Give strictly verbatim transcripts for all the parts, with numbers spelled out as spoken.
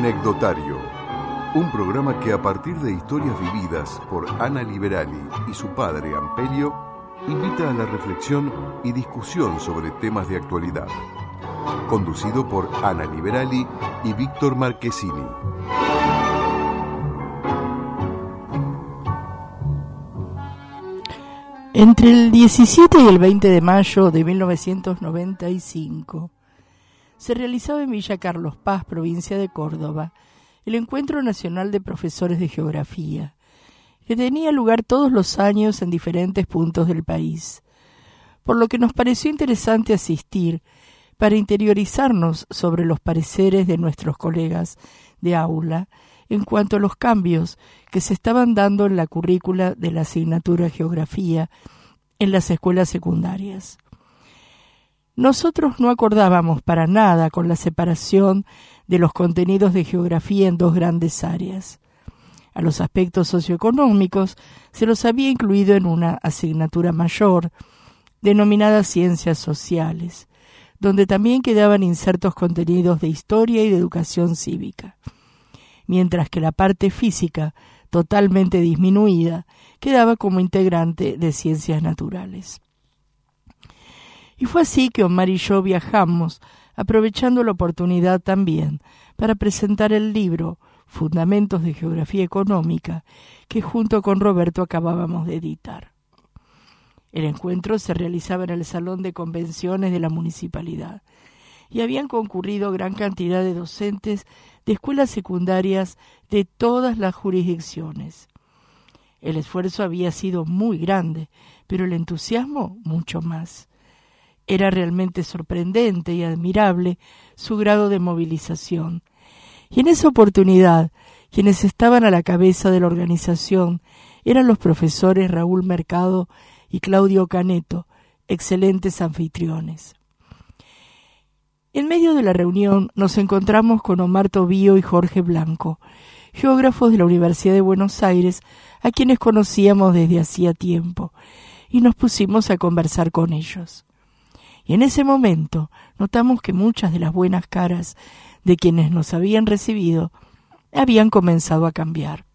Anecdotario, un programa que a partir de historias vividas por Ana Liberali y su padre Ampelio, invita a la reflexión y discusión sobre temas de actualidad. Conducido por Ana Liberali y Víctor Marchesini. Entre el diecisiete y el veinte de mayo de mil novecientos noventa y cinco se realizaba en Villa Carlos Paz, provincia de Córdoba, el Encuentro Nacional de Profesores de Geografía, que tenía lugar todos los años en diferentes puntos del país, por lo que nos pareció interesante asistir para interiorizarnos sobre los pareceres de nuestros colegas de aula en cuanto a los cambios que se estaban dando en la currícula de la asignatura Geografía en las escuelas secundarias. Nosotros no acordábamos para nada con la separación de los contenidos de Geografía en dos grandes áreas. A los aspectos socioeconómicos se los había incluido en una asignatura mayor, denominada Ciencias Sociales, donde también quedaban insertos contenidos de Historia y de Educación Cívica, mientras que la parte física, totalmente disminuida, quedaba como integrante de Ciencias Naturales. Y fue así que Omar y yo viajamos, aprovechando la oportunidad también para presentar el libro Fundamentos de Geografía Económica, que junto con Roberto acabábamos de editar. El encuentro se realizaba en el Salón de Convenciones de la Municipalidad y habían concurrido gran cantidad de docentes de escuelas secundarias de todas las jurisdicciones. El esfuerzo había sido muy grande, pero el entusiasmo mucho más. Era realmente sorprendente y admirable su grado de movilización. Y en esa oportunidad, quienes estaban a la cabeza de la organización eran los profesores Raúl Mercado y Claudio Caneto, excelentes anfitriones. En medio de la reunión nos encontramos con Omar Tobío y Jorge Blanco, geógrafos de la Universidad de Buenos Aires, a quienes conocíamos desde hacía tiempo, y nos pusimos a conversar con ellos. Y en ese momento notamos que muchas de las buenas caras de quienes nos habían recibido habían comenzado a cambiar.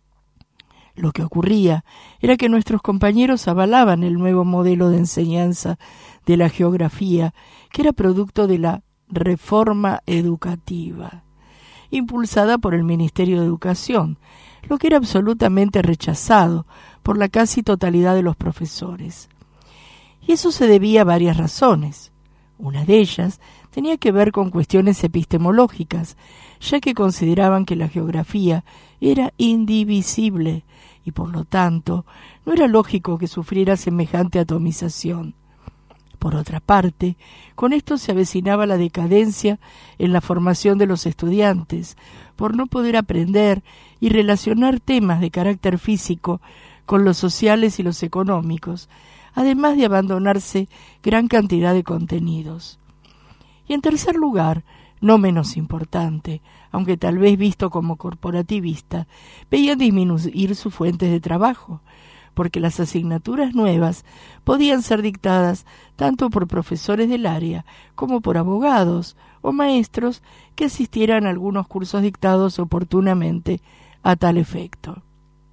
Lo que ocurría era que nuestros compañeros avalaban el nuevo modelo de enseñanza de la geografía, que era producto de la reforma educativa, impulsada por el Ministerio de Educación, lo que era absolutamente rechazado por la casi totalidad de los profesores. Y eso se debía a varias razones. Una de ellas tenía que ver con cuestiones epistemológicas, ya que consideraban que la geografía era indivisible y por lo tanto no era lógico que sufriera semejante atomización. Por otra parte, con esto se avecinaba la decadencia en la formación de los estudiantes, por no poder aprender y relacionar temas de carácter físico con los sociales y los económicos, además de abandonarse gran cantidad de contenidos. Y en tercer lugar, no menos importante, aunque tal vez visto como corporativista, veían disminuir sus fuentes de trabajo, porque las asignaturas nuevas podían ser dictadas tanto por profesores del área como por abogados o maestros que asistieran a algunos cursos dictados oportunamente a tal efecto.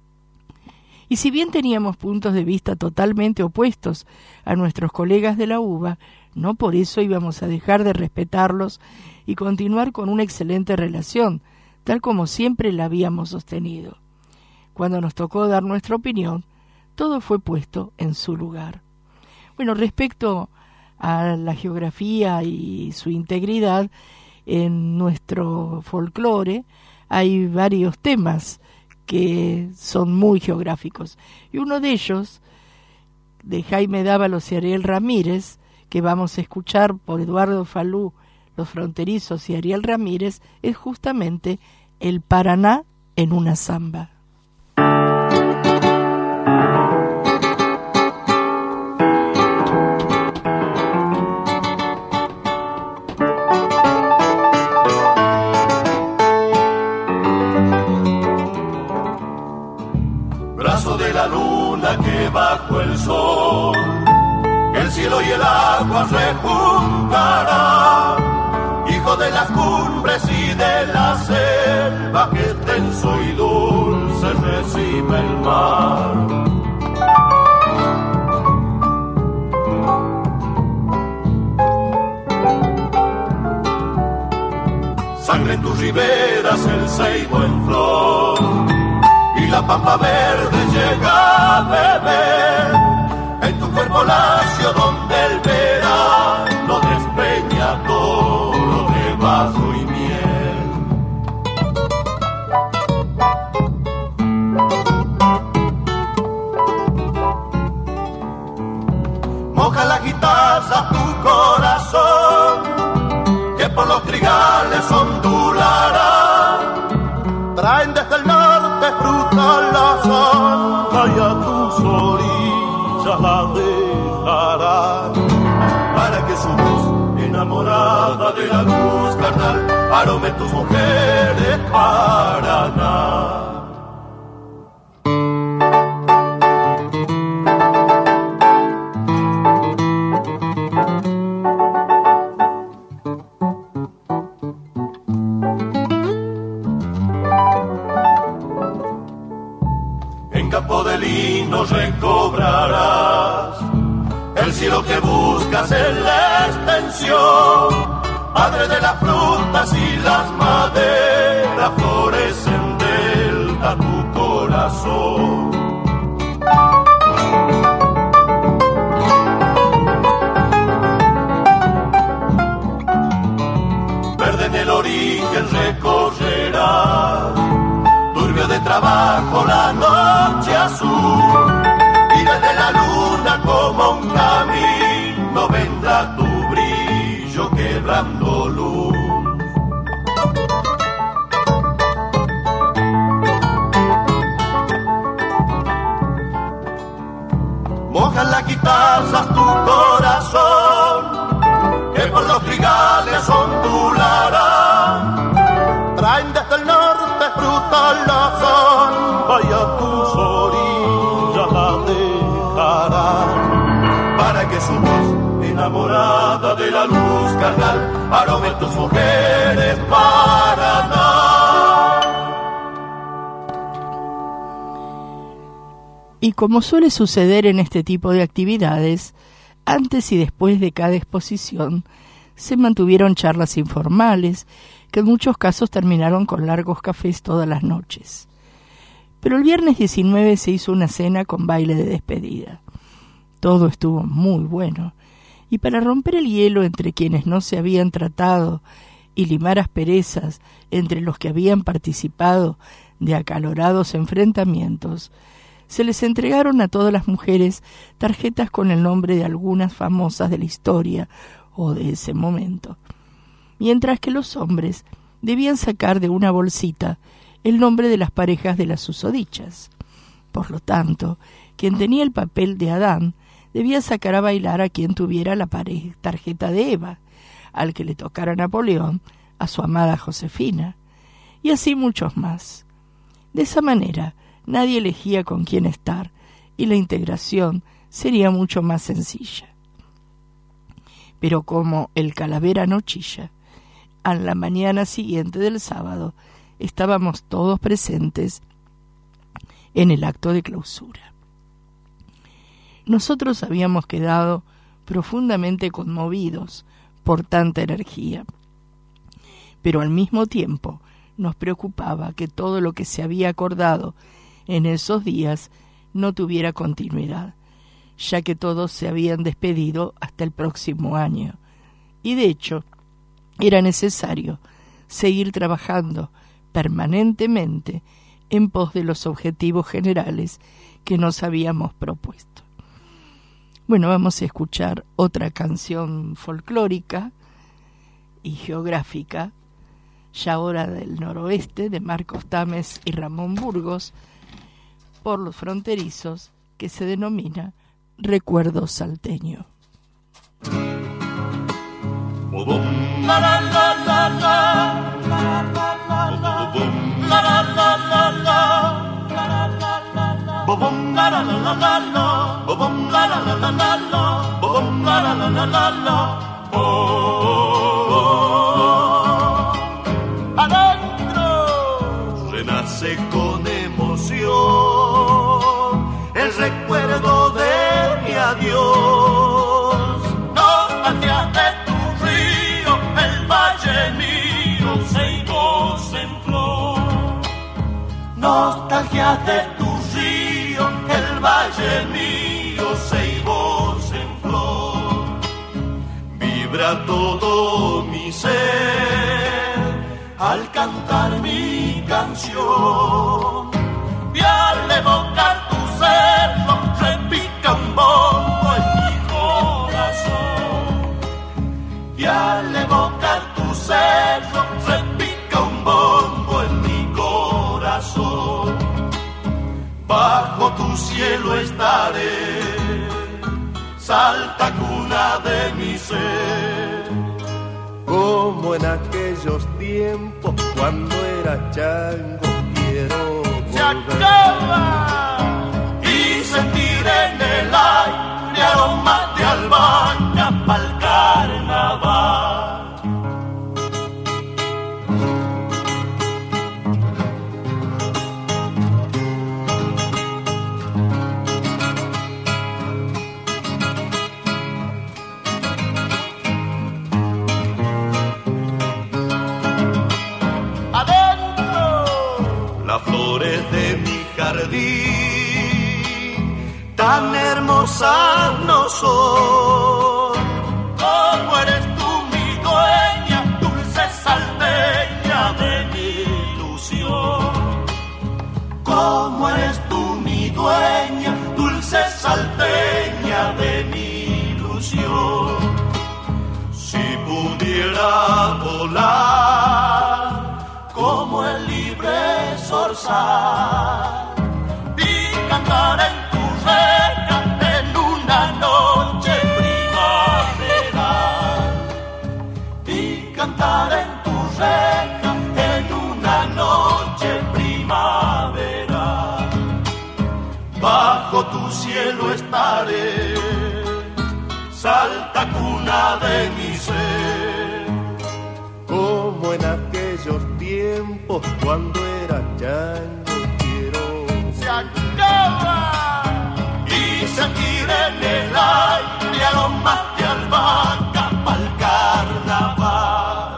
Y si bien teníamos puntos de vista totalmente opuestos a nuestros colegas de la U B A, no por eso íbamos a dejar de respetarlos y continuar con una excelente relación, tal como siempre la habíamos sostenido. Cuando nos tocó dar nuestra opinión, todo fue puesto en su lugar. Bueno, respecto a la geografía y su integridad, en nuestro folclore hay varios temas que son muy geográficos. Y uno de ellos, de Jaime Dávalos y Ariel Ramírez, que vamos a escuchar por Eduardo Falú, Los Fronterizos y Ariel Ramírez, es justamente el Paraná en una samba. Brazo de la luna que bajo el sol el cielo y el agua rejuntará, hijo de de las cumbres y de la selva, que extenso y dulce recibe el mar. Sangre en tus riberas, el ceibo en flor, y la pampa verde llega a beber en tu cuerpo lacio donde el verano despeña todo de vaso y miel. Moja la guitarra tu corazón, que por los trigales ondulará. Traen desde el norte fruta la santa y a tus orillas la dejarán, para que su voz enamorada de la luz carnal arome tus mujeres para nada. No recobrarás el cielo que buscas en la extensión. Padre de las frutas y las maderas, florecen delta tu corazón. Verde en el origen recorrerás, turbio de trabajo la noche azul, y desde la luna como un camino vendrá tu brillo quebrando luz. Mojan las guitarras tu corazón, que por los trigales ondularán. Traen desde el norte fruta la samba y a tus orillas la dejarán, para que su voz enamorada de la luz carnal arome tus mujeres para nada. Y como suele suceder en este tipo de actividades, antes y después de cada exposición se mantuvieron charlas informales que en muchos casos terminaron con largos cafés todas las noches. Pero el viernes diecinueve se hizo una cena con baile de despedida. Todo estuvo muy bueno, y para romper el hielo entre quienes no se habían tratado y limar asperezas entre los que habían participado de acalorados enfrentamientos, se les entregaron a todas las mujeres tarjetas con el nombre de algunas famosas de la historia o de ese momento, mientras que los hombres debían sacar de una bolsita el nombre de las parejas de las susodichas. Por lo tanto, quien tenía el papel de Adán debía sacar a bailar a quien tuviera la tarjeta de Eva, al que le tocara Napoleón, a su amada Josefina, y así muchos más. De esa manera, nadie elegía con quién estar, y la integración sería mucho más sencilla. Pero como el calavera no chilla, a la mañana siguiente del sábado estábamos todos presentes en el acto de clausura. Nosotros habíamos quedado profundamente conmovidos por tanta energía, pero al mismo tiempo nos preocupaba que todo lo que se había acordado en esos días no tuviera continuidad, ya que todos se habían despedido hasta el próximo año, y de hecho era necesario seguir trabajando permanentemente en pos de los objetivos generales que nos habíamos propuesto. Bueno, vamos a escuchar otra canción folclórica y geográfica, ya ahora del noroeste, de Marcos Tames y Ramón Burgos, por los fronterizos, que se denomina Recuerdo Salteño. La la la la la, la la la la, la la la la la, la la la la, bom la la la la la, bom la la la la la, bom la la la la la, oh. nace con emoción el recuerdo de mi adiós. Nostalgia de tu río, el valle mío, Ceibos en flor. Nostalgia de tu río, el valle mío, Ceibos en flor. Vibra todo mi ser al cantar mi canción. Y al evocar tu cerro repica un bombo en mi corazón. Y al evocar tu cerro repica un bombo en mi corazón. Bajo tu cielo estaré, Salta cuna de mi ser. Como en aquellos tiempos cuando era chango, quiero volver. Se acaba y sentir en el aire aromas de albahaca pa'l carnaval. De mi jardín, tan hermosas no son. Como eres tú mi dueña, dulce salteña de mi ilusión. Como eres tú mi dueña, dulce salteña de mi ilusión. Si pudiera volar como el libre zorzal y cantar en tu reja en una noche primaveral, y cantar en tu reja en una noche primaveral. Bajo tu cielo estaré, Salta cuna de mi ser. Como en aquellos tiempos cuando era chango, quiero volver. Se acaba y sentir en el aire aromas de albahaca pa'l carnaval.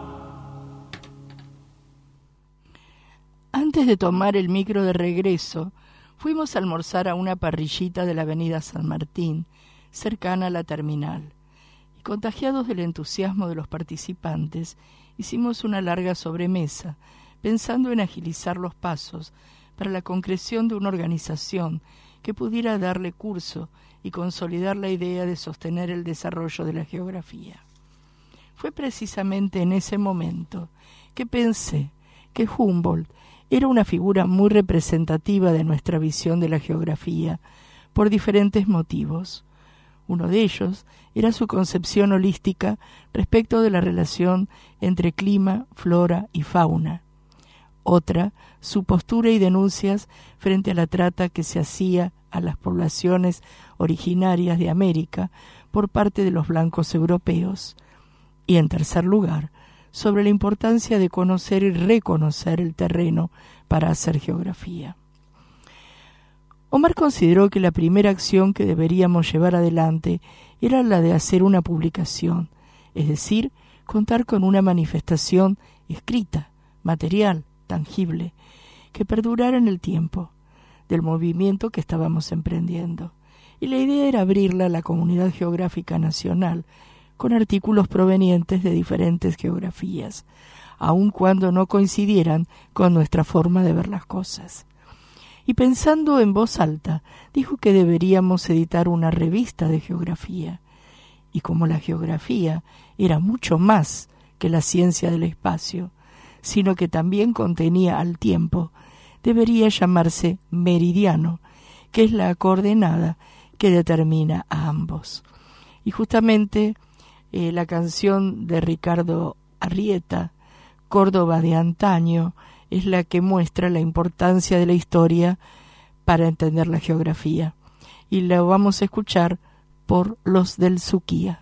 Antes de tomar el micro de regreso, fuimos a almorzar a una parrillita de la avenida San Martín, cercana a la terminal. Y contagiados del entusiasmo de los participantes, hicimos una larga sobremesa, pensando en agilizar los pasos para la concreción de una organización que pudiera darle curso y consolidar la idea de sostener el desarrollo de la geografía. Fue precisamente en ese momento que pensé que Humboldt era una figura muy representativa de nuestra visión de la geografía por diferentes motivos. Uno de ellos era su concepción holística respecto de la relación entre clima, flora y fauna. Otra, su postura y denuncias frente a la trata que se hacía a las poblaciones originarias de América por parte de los blancos europeos. Y en tercer lugar, sobre la importancia de conocer y reconocer el terreno para hacer geografía. Omar consideró que la primera acción que deberíamos llevar adelante era la de hacer una publicación, es decir, contar con una manifestación escrita, material, tangible, que perdurara en el tiempo del movimiento que estábamos emprendiendo. Y la idea era abrirla a la comunidad geográfica nacional con artículos provenientes de diferentes geografías, aun cuando no coincidieran con nuestra forma de ver las cosas. Y pensando en voz alta, dijo que deberíamos editar una revista de geografía. Y como la geografía era mucho más que la ciencia del espacio, sino que también contenía al tiempo, debería llamarse meridiano, que es la coordenada que determina a ambos. Y justamente eh, la canción de Ricardo Arrieta, Córdoba de antaño, es la que muestra la importancia de la historia para entender la geografía. Y la vamos a escuchar por los del Suquía.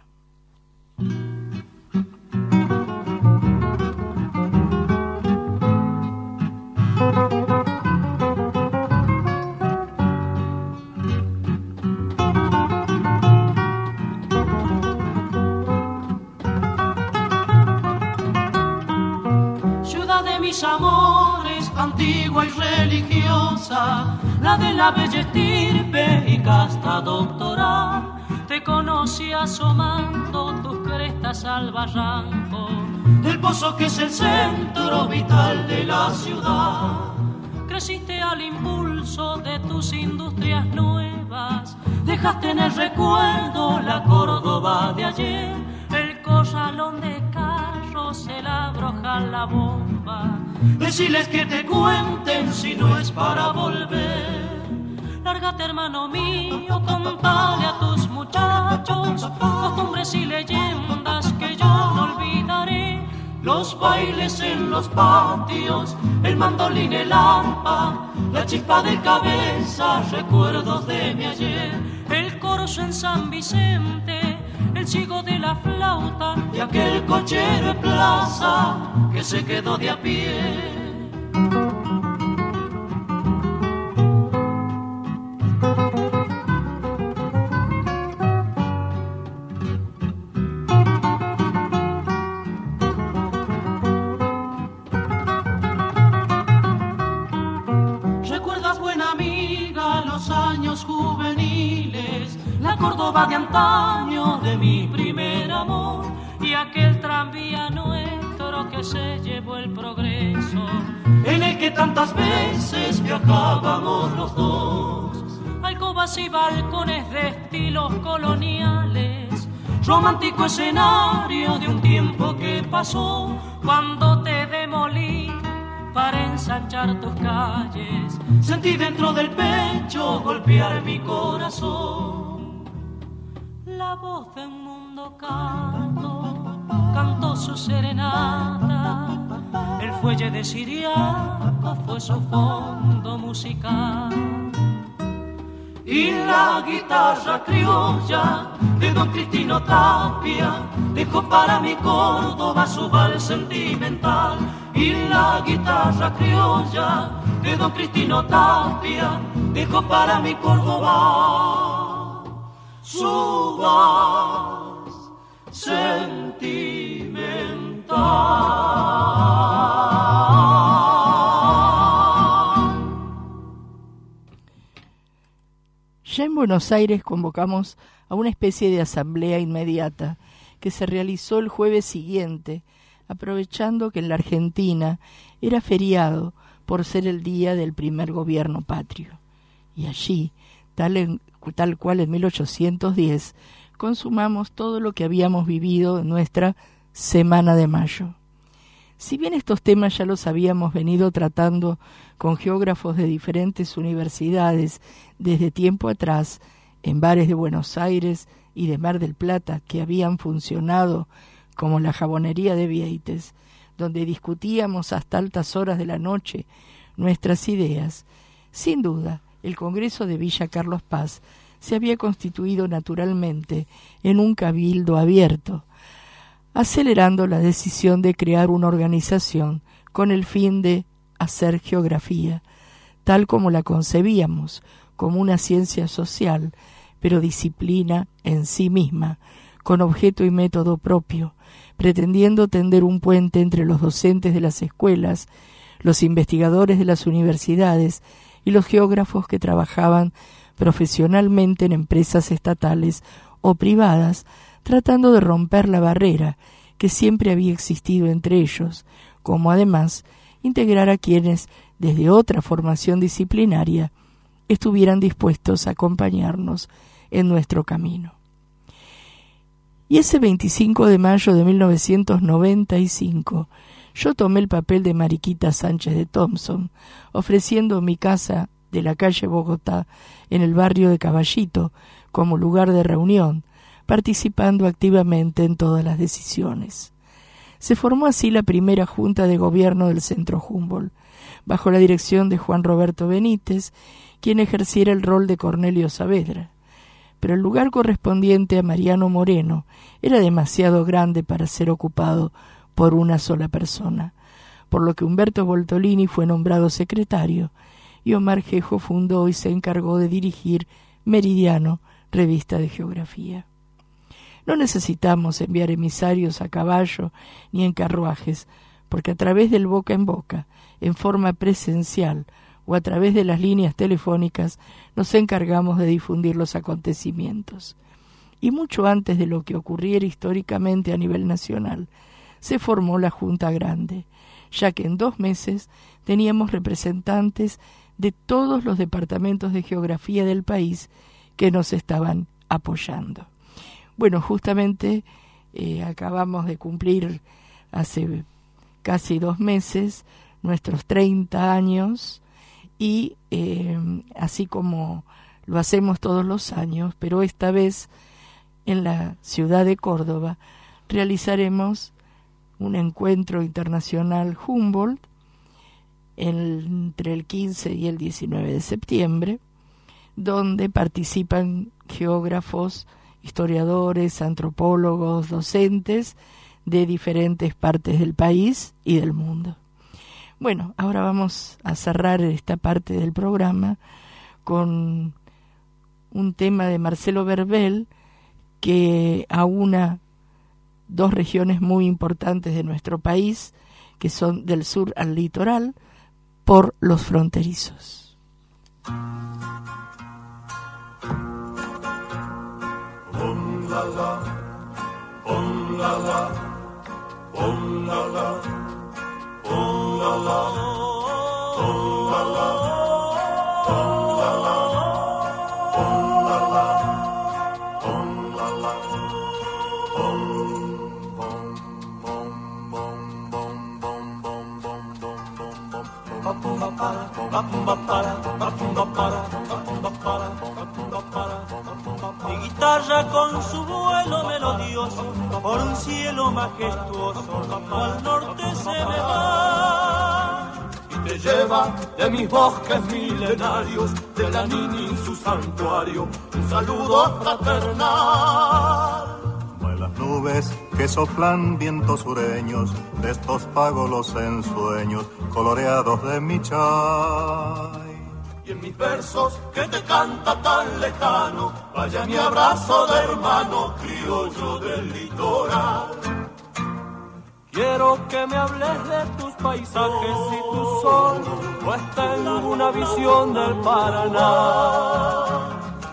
antigua y religiosa, la de la bella estirpe y casta doctoral. Te conocí asomando tus crestas al barranco del pozo que es el centro vital de la ciudad. Creciste al impulso de tus industrias nuevas, dejaste en el recuerdo la Córdoba de ayer, el corralón de carros, el abrojal, la bomba. Deciles que te cuenten si no es para volver. Lárgate, hermano mío, contale a tus muchachos costumbres y leyendas que yo no olvidaré. Los bailes en los patios, el mandolín, el arpa, la chispa de cabeza, recuerdos de mi ayer. El corso en San Vicente, el chico de la flauta y aquel cochero en plaza que se quedó de a pie. Córdoba de antaño, de mi primer amor, y aquel tranvía nuestro que se llevó el progreso, en el que tantas veces viajábamos los dos. Alcobas y balcones de estilos coloniales, romántico escenario de un tiempo que pasó, cuando te demolí para ensanchar tus calles, sentí dentro del pecho golpear mi corazón. La voz de un mundo canto, cantó su serenata, el fuelle de Siriaco fue su fondo musical. Y la guitarra criolla de don Cristino Tapia dejó para mi Córdoba su vals sentimental. Y la guitarra criolla de don Cristino Tapia dejó para mi Córdoba su vals sentimental. Ya en Buenos Aires convocamos a una especie de asamblea inmediata que se realizó el jueves siguiente, aprovechando que en la Argentina era feriado por ser el día del primer gobierno patrio. Y allí, tal en tal cual en mil ochocientos diez, consumamos todo lo que habíamos vivido en nuestra Semana de Mayo. Si bien estos temas ya los habíamos venido tratando con geógrafos de diferentes universidades desde tiempo atrás, en bares de Buenos Aires y de Mar del Plata que habían funcionado como la jabonería de Vieites, donde discutíamos hasta altas horas de la noche nuestras ideas, sin duda, el Congreso de Villa Carlos Paz se había constituido naturalmente en un cabildo abierto, acelerando la decisión de crear una organización con el fin de hacer geografía, tal como la concebíamos, como una ciencia social, pero disciplina en sí misma, con objeto y método propio, pretendiendo tender un puente entre los docentes de las escuelas, los investigadores de las universidades y los geógrafos que trabajaban profesionalmente en empresas estatales o privadas, tratando de romper la barrera que siempre había existido entre ellos, como además integrar a quienes, desde otra formación disciplinaria, estuvieran dispuestos a acompañarnos en nuestro camino. Y ese veinticinco de mayo de mil novecientos noventa y cinco, yo tomé el papel de Mariquita Sánchez de Thompson, ofreciendo mi casa de la calle Bogotá en el barrio de Caballito como lugar de reunión, participando activamente en todas las decisiones. Se formó así la primera Junta de Gobierno del Centro Humboldt, bajo la dirección de Juan Roberto Benítez, quien ejerciera el rol de Cornelio Saavedra. Pero el lugar correspondiente a Mariano Moreno era demasiado grande para ser ocupado por una sola persona, por lo que Humberto Voltolini fue nombrado secretario y Omar Gejo fundó y se encargó de dirigir Meridiano, revista de geografía. No necesitamos enviar emisarios a caballo ni en carruajes porque a través del boca en boca, en forma presencial o a través de las líneas telefónicas, nos encargamos de difundir los acontecimientos. Y mucho antes de lo que ocurriera históricamente a nivel nacional, se formó la Junta Grande, ya que en dos meses teníamos representantes de todos los departamentos de geografía del país que nos estaban apoyando. Bueno, justamente eh, acabamos de cumplir hace casi dos meses nuestros treinta años y eh, así como lo hacemos todos los años, pero esta vez en la ciudad de Córdoba realizaremos un encuentro internacional Humboldt entre el quince y el diecinueve de septiembre, donde participan geógrafos, historiadores, antropólogos, docentes de diferentes partes del país y del mundo. Bueno, ahora vamos a cerrar esta parte del programa con un tema de Marcelo Verbel que aúna dos regiones muy importantes de nuestro país, que son del sur al litoral, por los fronterizos. Om la la, om la la, om la la, om la la, om la la, om la la, om la la, om la la, om. Mi guitarra con su vuelo melodioso por un cielo majestuoso al norte se me va Y te lleva de mis bosques milenarios, de la Nini su santuario, un saludo fraternal. Las nubes que soplan vientos sureños, de estos pago los ensueños coloreados de mi chay. Y en mis versos que te canta tan lejano, vaya mi abrazo de hermano criollo del litoral. Quiero que me hables de tus paisajes y tu sol, pues tengo una visión del Paraná.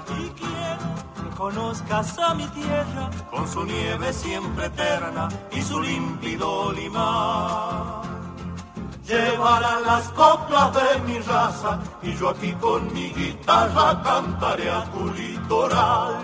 Conozcas a mi tierra con su nieve siempre eterna y su límpido limar. Llevarán las coplas de mi raza y yo aquí con mi guitarra cantaré a tu litoral.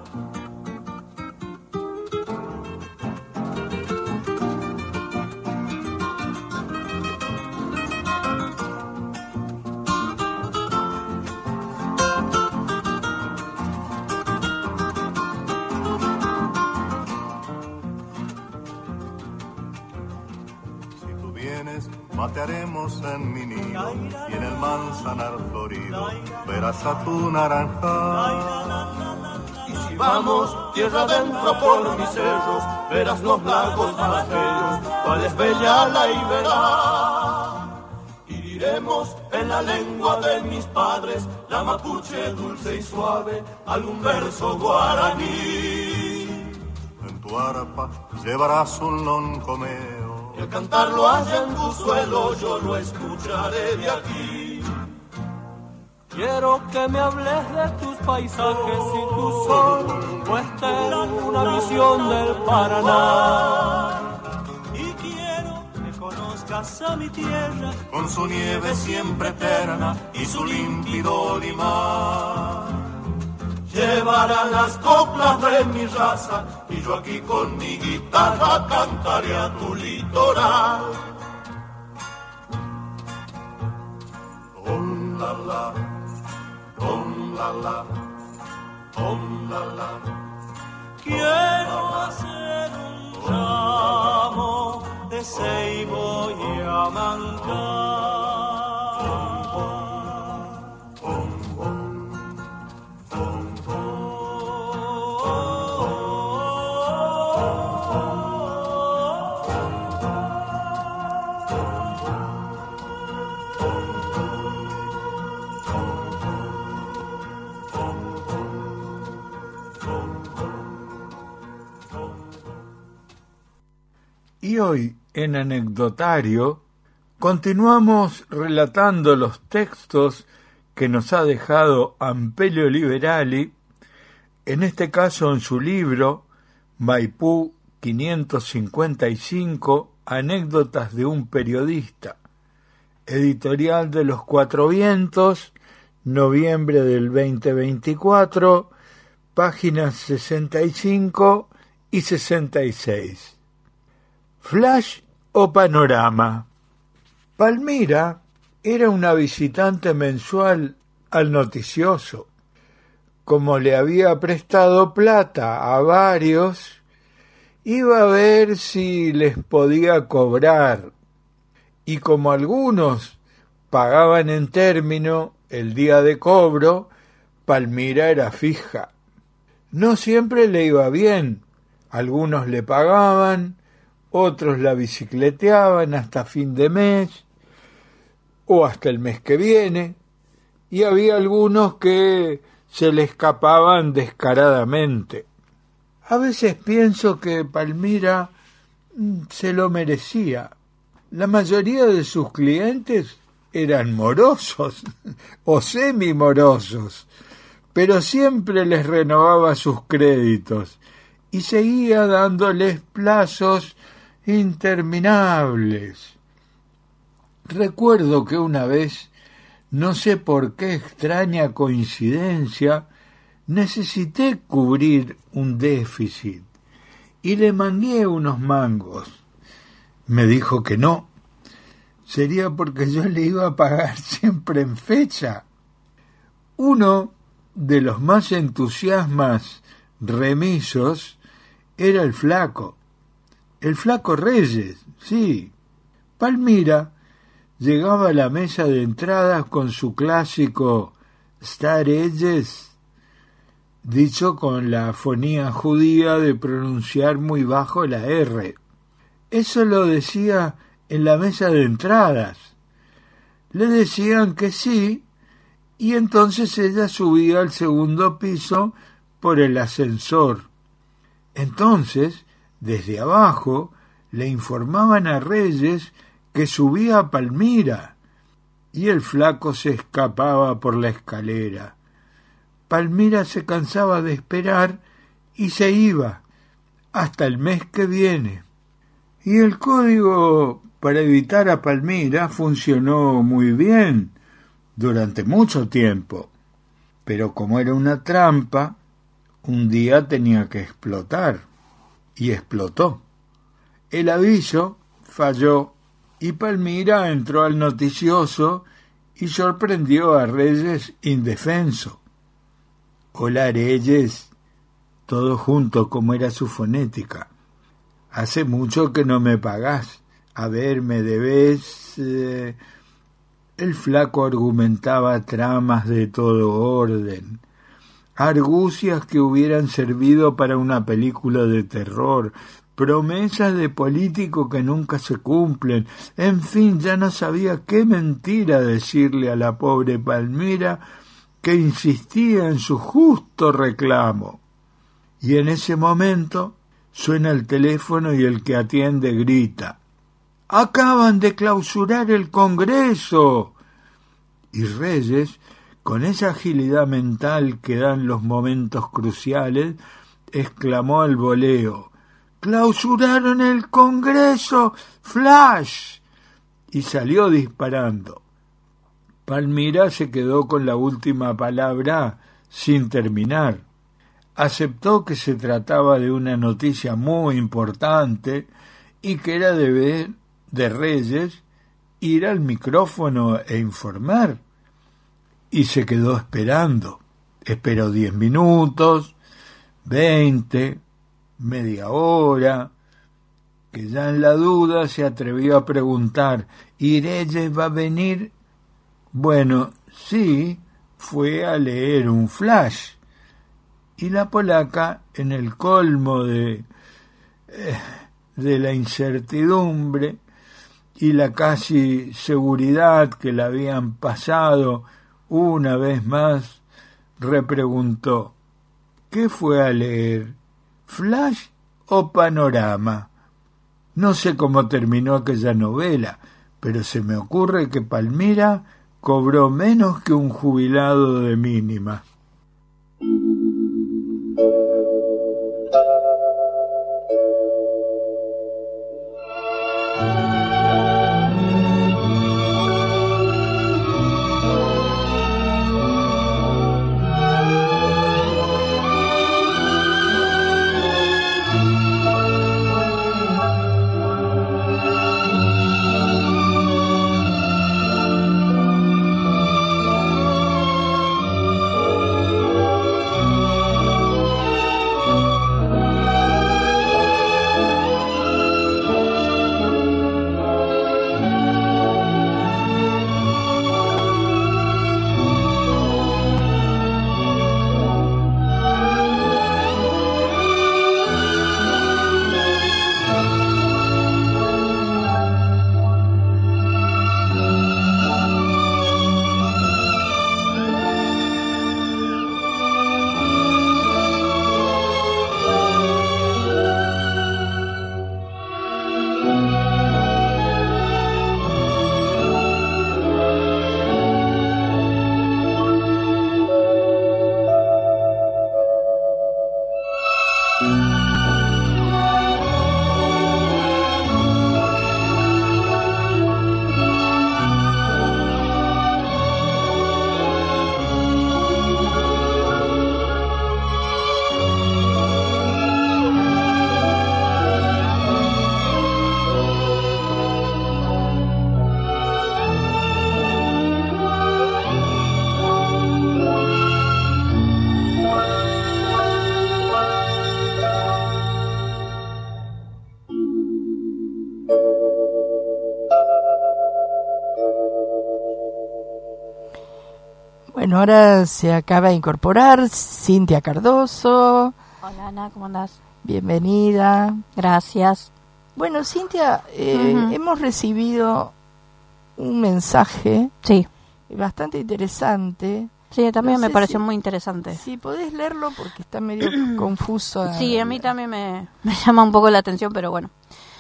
Matearemos en mi nido y en el manzanar florido verás a tu naranja. Y si vamos tierra adentro por mis cerros, verás los lagos más bellos, cuál es bella la Iberá. Y diremos en la lengua de mis padres, la mapuche dulce y suave, algún verso guaraní. En tu arpa llevarás un loncomeo, y al cantarlo allá en tu suelo yo lo escucharé de aquí. Quiero que me hables de tus paisajes y tu sol, pues tengo una visión del Paraná. Y quiero que conozcas a mi tierra con su nieve siempre eterna y su límpido limar. Llevarán las coplas de mi raza y yo aquí con mi guitarra cantaré a tu litoral. Om la la, om la la, om la la. Quiero hacer un ramo de ceibo y amancar. Y hoy, en anecdotario, continuamos relatando los textos que nos ha dejado Ampelio Liberali, en este caso en su libro Maipú quinientos cincuenta y cinco, Anécdotas de un periodista, editorial de Los Cuatro Vientos, noviembre del veinte veinticuatro, páginas sesenta y cinco y sesenta y seis. Flash o panorama. Palmira era una visitante mensual al noticioso. Como le había prestado plata a varios, iba a ver si les podía cobrar, y como algunos pagaban en término el día de cobro, Palmira era fija. No siempre le iba bien, algunos le pagaban, otros la bicicleteaban hasta fin de mes, o hasta el mes que viene, y había algunos que se le escapaban descaradamente. A veces pienso que Palmira se lo merecía. La mayoría de sus clientes eran morosos o semimorosos, pero siempre les renovaba sus créditos y seguía dándoles plazos interminables. Recuerdo que una vez, no sé por qué extraña coincidencia, necesité cubrir un déficit y le mangué unos mangos. Me dijo que no, sería porque yo le iba a pagar siempre en fecha. Uno de los más entusiasmas remisos era el flaco, el flaco Reyes, sí. Palmira llegaba a la mesa de entradas con su clásico Star Edges, dicho con la afonía judía de pronunciar muy bajo la R. Eso lo decía en la mesa de entradas. Le decían que sí, y entonces ella subía al segundo piso por el ascensor. Entonces, desde abajo, le informaban a Reyes que subía a Palmira, y el flaco se escapaba por la escalera. Palmira se cansaba de esperar y se iba, hasta el mes que viene. Y el código para evitar a Palmira funcionó muy bien durante mucho tiempo, pero como era una trampa, un día tenía que explotar, y explotó. El aviso falló, y Palmira entró al noticioso y sorprendió a Reyes indefenso. Hola Reyes, todo junto como era su fonética. Hace mucho que no me pagás. A ver, me debés... Eh... El flaco argumentaba tramas de todo orden, argucias que hubieran servido para una película de terror, promesas de político que nunca se cumplen. En fin, ya no sabía qué mentira decirle a la pobre Palmira, que insistía en su justo reclamo. Y en ese momento suena el teléfono y el que atiende grita: «¡Acaban de clausurar el Congreso!». Y Reyes, con esa agilidad mental que dan los momentos cruciales, exclamó al voleo: «¡Clausuraron el Congreso! ¡Flash!». Y salió disparando. Palmira se quedó con la última palabra sin terminar. Aceptó que se trataba de una noticia muy importante y que era deber de Reyes ir al micrófono e informar. Y se quedó esperando. Esperó diez minutos, veinte, media hora, que ya en la duda se atrevió a preguntar: ¿y Reyes va a venir? Bueno, sí, fue a leer un flash. Y la polaca, en el colmo de, eh, de la incertidumbre y la casi seguridad que la habían pasado una vez más, repreguntó: ¿qué fue a leer? ¿Flash o panorama? No sé cómo terminó aquella novela, pero se me ocurre que Palmira cobró menos que un jubilado de mínima. Bueno, ahora se acaba de incorporar Cintia Cardoso. Hola Ana, ¿cómo andás? Bienvenida. Gracias. Bueno, Cintia, eh, uh-huh. hemos recibido un mensaje sí. bastante interesante. Sí, también no me pareció si, muy interesante. Si podés leerlo porque está medio confuso. Sí, a mí también me, me llama un poco la atención, pero bueno.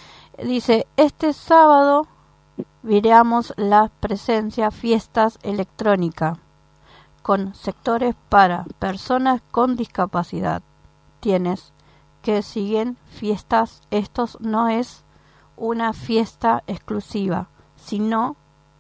Dice, este sábado viramos la presencia fiestas electrónica con sectores para personas con discapacidad. Tienes que siguen fiestas. Estos no es una fiesta exclusiva, sino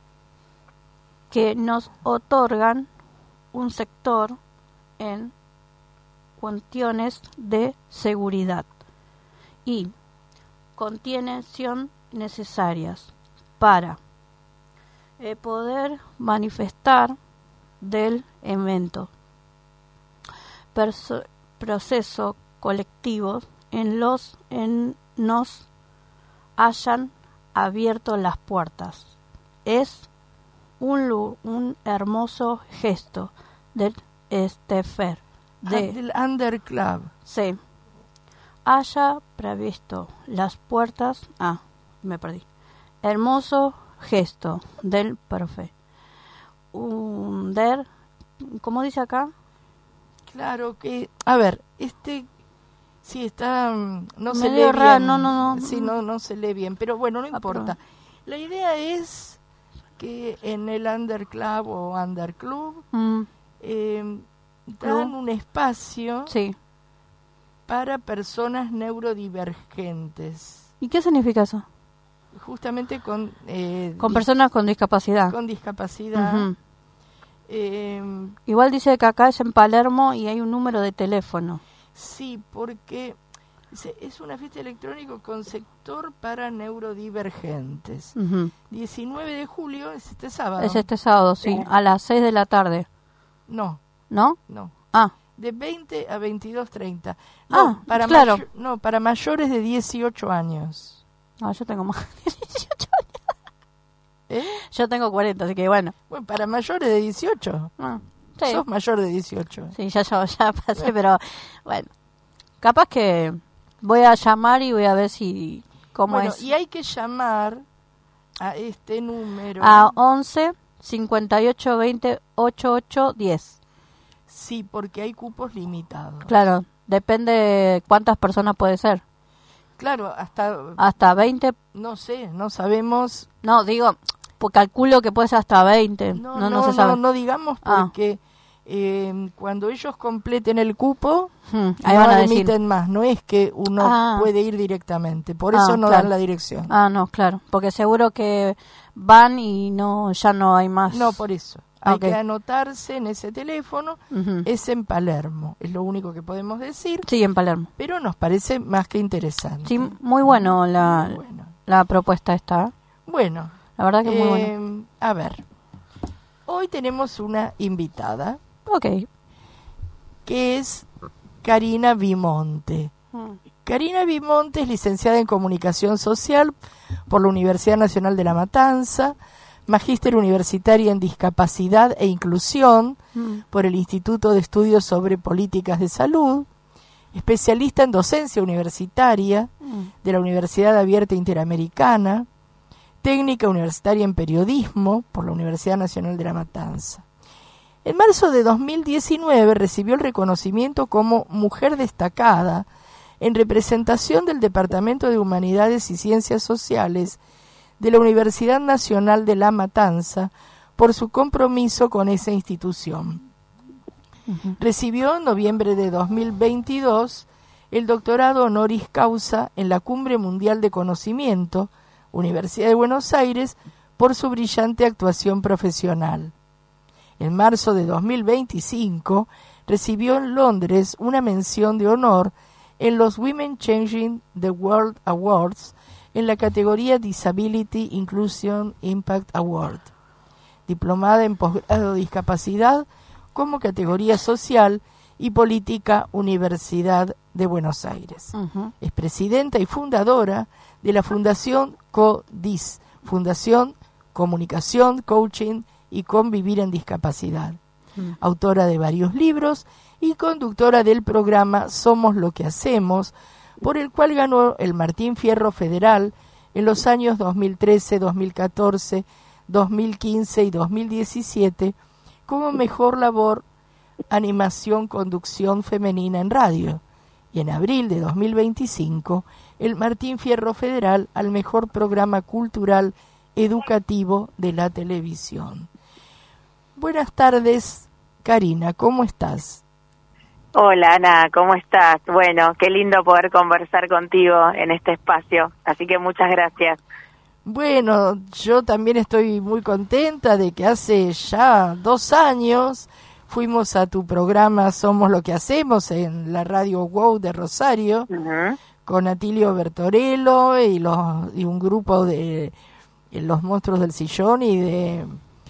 que nos otorgan un sector en cuestiones de seguridad y contención necesarias para eh, poder manifestar del evento. Perso- proceso colectivo en los en nos hayan abierto las puertas. Es un, un hermoso gesto del Estefer de, ah, del Underclub. Sí. Haya previsto las puertas. Ah, me perdí. Hermoso gesto del profe. Under, ¿cómo dice acá? Claro que, a ver, este sí está, no se medio lee raro, bien. no, no, no. Sí, no, no se lee bien, pero bueno, no ah, importa. Pero... La idea es que en el Underclub o Underclub mm. eh, dan un espacio sí. para personas neurodivergentes. ¿Y qué significa eso? Justamente con... Eh, con personas con discapacidad. Con discapacidad. Uh-huh. eh, Igual dice que acá es en Palermo y hay un número de teléfono. Sí, porque es una fiesta electrónica con sector para neurodivergentes. Uh-huh. diecinueve de julio es este sábado. Es este sábado, sí, sí. A las seis de la tarde. No. ¿No? No. Ah. De veinte a veintidós treinta. No, ah, para claro. Mayor, no, para mayores de dieciocho años. Ah, yo tengo más de dieciocho años. ¿Eh? Yo tengo cuarenta, así que bueno. Bueno, para mayores de dieciocho. Ah, sí. Sos mayor de dieciocho. Sí, ya, ya, ya pasé, pero bueno. Capaz que voy a llamar y voy a ver si cómo bueno, es. Y hay que llamar a este número. A once, cincuenta y ocho, veinte, ochenta y ocho, diez. Sí, porque hay cupos limitados. Claro, depende de cuántas personas puede ser. Claro, hasta... Hasta veinte. No sé, no sabemos... No, digo, pues calculo que puede ser hasta veinte. No, no, no, no se sabe. no, no digamos porque ah. eh, cuando ellos completen el cupo, hmm, ahí no van a emiten decir. más. No es que uno Ah. puede ir directamente. Por Ah, eso no claro. dan la dirección. Ah, no, claro. Porque seguro que van y no ya no hay más. No, por eso. Hay Okay. que anotarse en ese teléfono. Uh-huh. Es en Palermo. Es lo único que podemos decir. Sí, en Palermo. Pero nos parece más que interesante. Sí, muy bueno la, Muy bueno. la propuesta esta. Bueno. La verdad que es muy eh, bueno. A ver. Hoy tenemos una invitada. Ok. Que es Karina Vimonte. Mm. Karina Vimonte es licenciada en Comunicación Social por la Universidad Nacional de La Matanza, magíster universitaria en Discapacidad e Inclusión Mm. por el Instituto de Estudios sobre Políticas de Salud, especialista en docencia universitaria Mm. de la Universidad Abierta Interamericana, técnica universitaria en periodismo por la Universidad Nacional de La Matanza. En marzo de dos mil diecinueve recibió el reconocimiento como Mujer Destacada en representación del Departamento de Humanidades y Ciencias Sociales de la Universidad Nacional de La Matanza por su compromiso con esa institución. Uh-huh. Recibió en noviembre de dos mil veintidós el doctorado honoris causa en la Cumbre Mundial de Conocimiento, Universidad de Buenos Aires, por su brillante actuación profesional. En marzo de dos mil veinticinco recibió en Londres una mención de honor en los Women Changing the World Awards en la categoría Disability Inclusion Impact Award. Diplomada en posgrado de discapacidad como categoría social y política Universidad de Buenos Aires. Uh-huh. Es presidenta y fundadora de la Fundación CODIS, Fundación Comunicación, Coaching y Convivir en Discapacidad. Mm. Autora de varios libros y conductora del programa Somos lo que hacemos, por el cual ganó el Martín Fierro Federal en los años dos mil trece, dos mil catorce, dos mil quince y dos mil diecisiete como mejor labor animación conducción femenina en radio. Y en abril de dos mil veinticinco el Martín Fierro Federal al mejor programa cultural educativo de la televisión. Buenas tardes, Karina, ¿cómo estás? Hola, Ana, ¿cómo estás? Bueno, qué lindo poder conversar contigo en este espacio, así que muchas gracias. Bueno, yo también estoy muy contenta de que hace ya dos años fuimos a tu programa Somos lo que hacemos en la radio WOW de Rosario, uh-huh. con Atilio Bertorello y, los, y un grupo de Los Monstruos del Sillón y de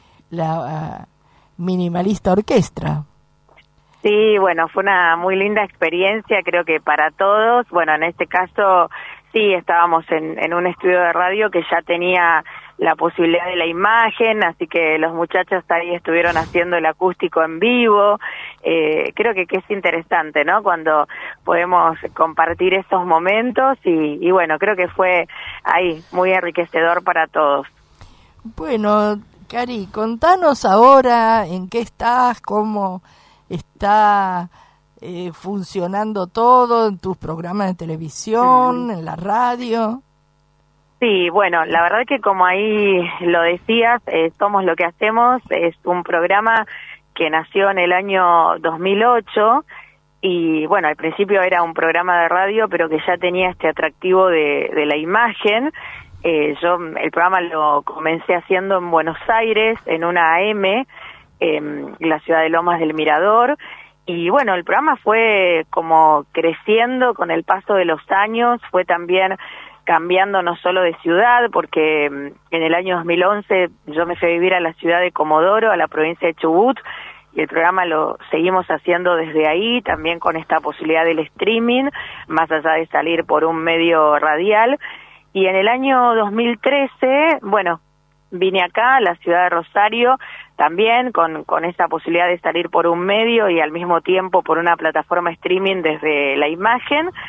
la uh, Minimalista Orquestra. Sí, bueno, fue una muy linda experiencia, creo que para todos. Bueno, en este caso sí, estábamos en, en un estudio de radio que ya tenía la posibilidad de la imagen, así que los muchachos ahí estuvieron haciendo el acústico en vivo. Eh, creo que, que es interesante, ¿no?, cuando podemos compartir esos momentos y, y bueno, creo que fue ahí muy enriquecedor para todos. Bueno, Cari, contanos ahora en qué estás, cómo está eh, funcionando todo en tus programas de televisión, uh-huh. en la radio. Sí, bueno, la verdad que como ahí lo decías, eh, Somos lo que hacemos, es un programa que nació en el año dos mil ocho y bueno, al principio era un programa de radio, pero que ya tenía este atractivo de, de la imagen. Eh, yo el programa lo comencé haciendo en Buenos Aires, en una A M, en la ciudad de Lomas del Mirador, y bueno, el programa fue como creciendo con el paso de los años, fue también cambiando no solo de ciudad, porque en el año dos mil once yo me fui a vivir a la ciudad de Comodoro, a la provincia de Chubut, y el programa lo seguimos haciendo desde ahí, también con esta posibilidad del streaming, más allá de salir por un medio radial. Y en el año dos mil trece, bueno, vine acá a la ciudad de Rosario, también con, con esa posibilidad de salir por un medio y al mismo tiempo por una plataforma streaming desde la imagen.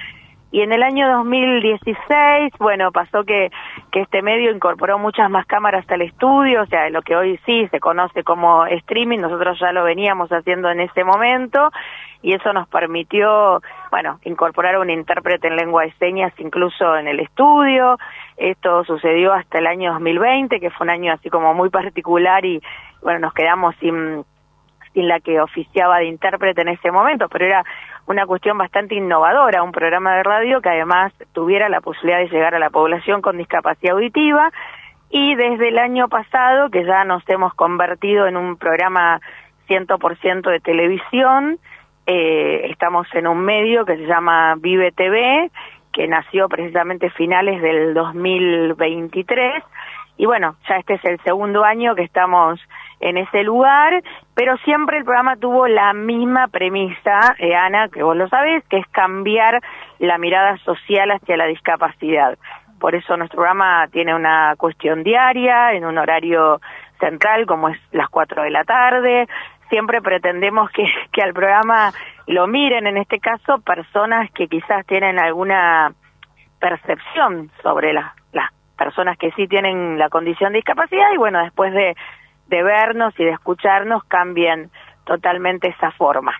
Y en el año dos mil dieciséis, bueno, pasó que, que este medio incorporó muchas más cámaras al estudio, o sea, lo que hoy sí se conoce como streaming, nosotros ya lo veníamos haciendo en ese momento, y eso nos permitió, bueno, incorporar un intérprete en lengua de señas incluso en el estudio. Esto sucedió hasta el año dos mil veinte, que fue un año así como muy particular, y bueno, nos quedamos sin... sin la que oficiaba de intérprete en ese momento, pero era una cuestión bastante innovadora, un programa de radio que además tuviera la posibilidad de llegar a la población con discapacidad auditiva, y desde el año pasado, que ya nos hemos convertido en un programa cien por ciento de televisión, eh, estamos en un medio que se llama Vive T V, que nació precisamente finales del dos mil veintitrés, y bueno, ya este es el segundo año que estamos en ese lugar, pero siempre el programa tuvo la misma premisa, eh, Ana, que vos lo sabés, que es cambiar la mirada social hacia la discapacidad. Por eso nuestro programa tiene una cuestión diaria, en un horario central, como es las cuatro de la tarde. Siempre pretendemos que, que al programa lo miren, en este caso, personas que quizás tienen alguna percepción sobre las, las personas que sí tienen la condición de discapacidad, y bueno, después de de vernos y de escucharnos, cambien totalmente esa forma.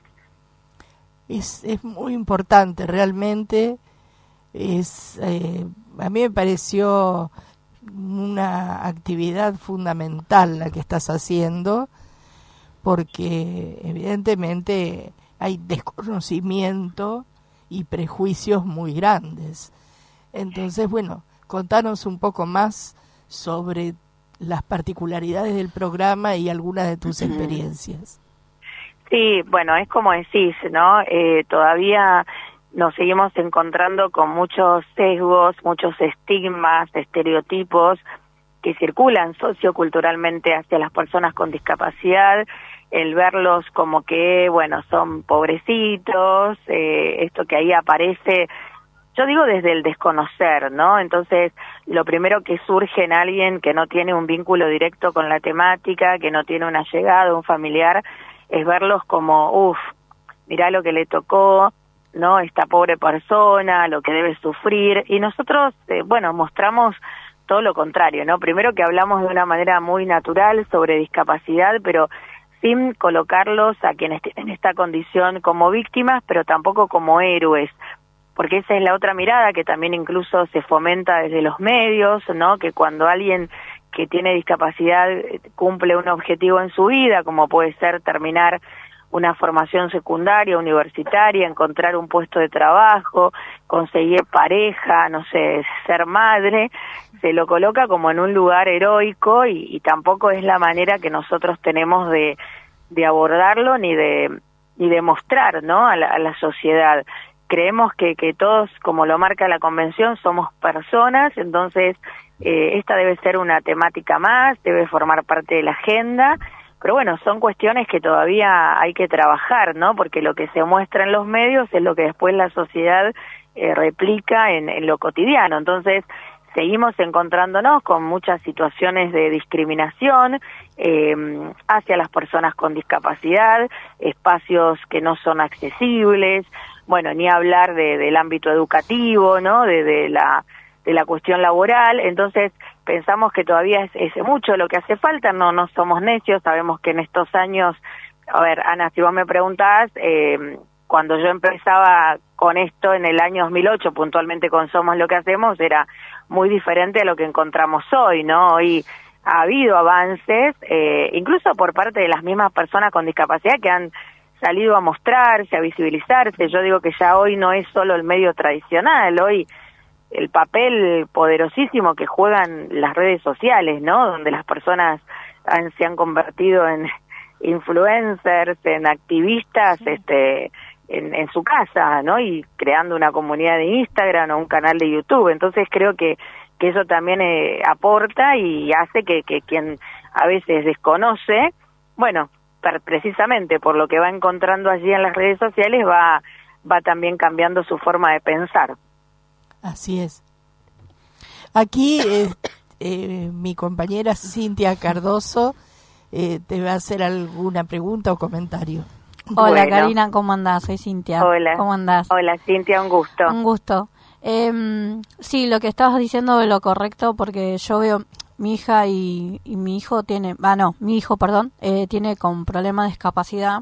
Es, es muy importante, realmente. Es eh, a mí me pareció una actividad fundamental la que estás haciendo, porque evidentemente hay desconocimiento y prejuicios muy grandes. Entonces, bueno, contanos un poco más sobre las particularidades del programa y algunas de tus experiencias. Sí, bueno, es como decís, ¿no? Eh, todavía nos seguimos encontrando con muchos sesgos, muchos estigmas, estereotipos que circulan socioculturalmente hacia las personas con discapacidad, el verlos como que, bueno, son pobrecitos, eh, esto que ahí aparece, yo digo desde el desconocer, ¿no? Entonces, lo primero que surge en alguien que no tiene un vínculo directo con la temática, que no tiene un allegado, un familiar, es verlos como, uff, mirá lo que le tocó, ¿no? Esta pobre persona, lo que debe sufrir, y nosotros, eh, bueno, mostramos todo lo contrario, ¿no? Primero que hablamos de una manera muy natural sobre discapacidad, pero sin colocarlos a quienes tienen esta condición como víctimas, pero tampoco como héroes, porque esa es la otra mirada que también incluso se fomenta desde los medios, ¿no? Que cuando alguien que tiene discapacidad cumple un objetivo en su vida, como puede ser terminar una formación secundaria, universitaria, encontrar un puesto de trabajo, conseguir pareja, no sé, ser madre, se lo coloca como en un lugar heroico, y, y tampoco es la manera que nosotros tenemos de, de abordarlo ni de, ni de mostrar, ¿no? a la, a la sociedad. Creemos que, que todos, como lo marca la Convención, somos personas, entonces eh, esta debe ser una temática más, debe formar parte de la agenda, pero bueno, son cuestiones que todavía hay que trabajar, ¿no? Porque lo que se muestra en los medios es lo que después la sociedad eh, replica en, en lo cotidiano, entonces seguimos encontrándonos con muchas situaciones de discriminación eh, hacia las personas con discapacidad, espacios que no son accesibles, bueno, ni hablar de, del ámbito educativo, ¿no? De, de la de la cuestión laboral. Entonces pensamos que todavía es, es mucho lo que hace falta. No, no somos necios. Sabemos que en estos años, a ver, Ana, si vos me preguntás, eh, cuando yo empezaba con esto en el año dos mil ocho, puntualmente con Somos lo que hacemos, era muy diferente a lo que encontramos hoy, ¿no? Hoy ha habido avances, eh, incluso por parte de las mismas personas con discapacidad que han salido a mostrarse, a visibilizarse. Yo digo que ya hoy no es solo el medio tradicional, hoy el papel poderosísimo que juegan las redes sociales, ¿no? Donde las personas han, se han convertido en influencers, en activistas, este, en, en su casa, ¿no? Y creando una comunidad de Instagram o un canal de YouTube. Entonces creo que, que eso también eh, aporta y hace que, que quien a veces desconoce, bueno, precisamente por lo que va encontrando allí en las redes sociales, va, va también cambiando su forma de pensar. Así es. Aquí eh, eh, mi compañera Cintia Cardoso eh, te va a hacer alguna pregunta o comentario. Hola, Bueno. Karina, ¿cómo andás? Soy Cintia. Hola. ¿Cómo andás? Hola, Cintia, un gusto. Un gusto. Eh, sí, lo que estabas diciendo es lo correcto, porque yo veo mi hija y, y mi hijo tiene, ah no, mi hijo, perdón, eh, tiene con problema de discapacidad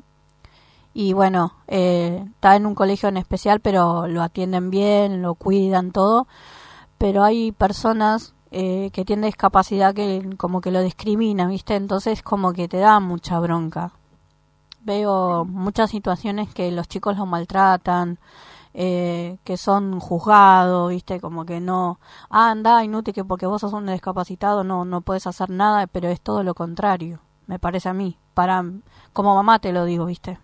y bueno, eh, está en un colegio en especial, pero lo atienden bien, lo cuidan todo, pero hay personas eh, que tienen discapacidad que como que lo discriminan, ¿viste? Entonces como que te da mucha bronca. Veo muchas situaciones que los chicos lo maltratan, eh, que son juzgados, ¿viste? Como que no, ah, anda, inútil, que porque vos sos un discapacitado no no puedes hacer nada, pero es todo lo contrario, me parece a mí. Para como mamá te lo digo, ¿viste?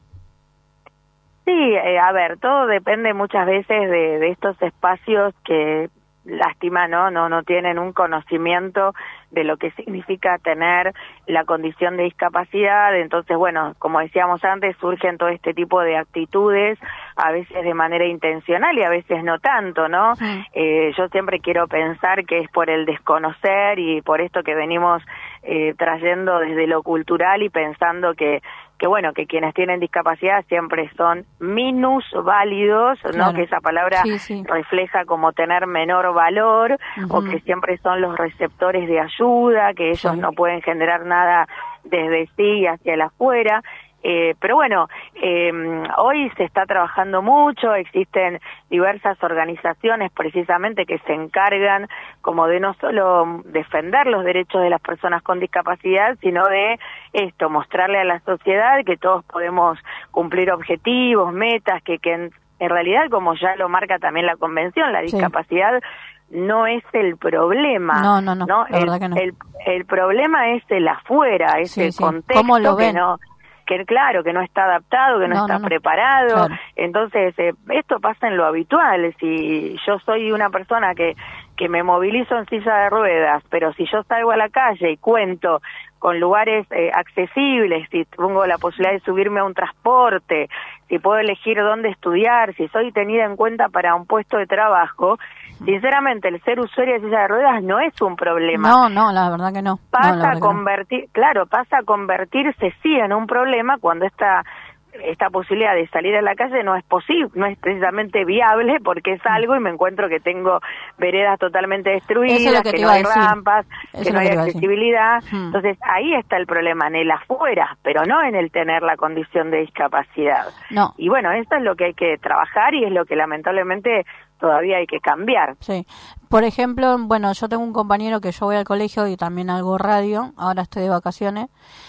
Sí, eh, a ver, todo depende muchas veces de, de estos espacios que, lástima, ¿no? No no tienen un conocimiento de lo que significa tener la condición de discapacidad. Entonces, bueno, como decíamos antes, surgen todo este tipo de actitudes, a veces de manera intencional y a veces no tanto, ¿no? Sí. Eh, yo siempre quiero pensar que es por el desconocer y por esto que venimos eh, trayendo desde lo cultural y pensando que que bueno, que quienes tienen discapacidad siempre son minusválidos, claro, ¿no? Que esa palabra sí, sí. refleja como tener menor valor, uh-huh. o que siempre son los receptores de ayuda, que ellos sí. no pueden generar nada desde sí hacia el afuera. Eh, pero bueno, eh, hoy se está trabajando mucho, existen diversas organizaciones precisamente que se encargan como de no solo defender los derechos de las personas con discapacidad, sino de esto, mostrarle a la sociedad que todos podemos cumplir objetivos, metas, que, que en, en realidad, como ya lo marca también la Convención, la discapacidad sí. no es el problema. No, no, no, ¿no? La el, verdad que no. El, el problema es el afuera, es sí, el sí. contexto ¿Cómo lo que ven? no... que claro, que no está adaptado, que no, no está no, no. preparado, claro. Entonces eh, esto pasa en lo habitual. Si yo soy una persona que, que me movilizo en silla de ruedas, pero si yo salgo a la calle y cuento con lugares eh, accesibles, si tengo la posibilidad de subirme a un transporte, si puedo elegir dónde estudiar, si soy tenida en cuenta para un puesto de trabajo, sinceramente el ser usuario de silla de ruedas no es un problema. No, no, la verdad que no. Pasa no, a convertir, no. claro, pasa a convertirse sí en un problema cuando esta esta posibilidad de salir a la calle no es posible, no es precisamente viable, porque salgo y me encuentro que tengo veredas totalmente destruidas, que, que no hay rampas, Eso que no hay que accesibilidad. Hmm. Entonces ahí está el problema, en el afuera, pero no en el tener la condición de discapacidad. No. Y bueno, esto es lo que hay que trabajar y es lo que lamentablemente todavía hay que cambiar. Sí. Por ejemplo, bueno, yo tengo un compañero que yo voy al colegio y también hago radio, ahora estoy de vacaciones,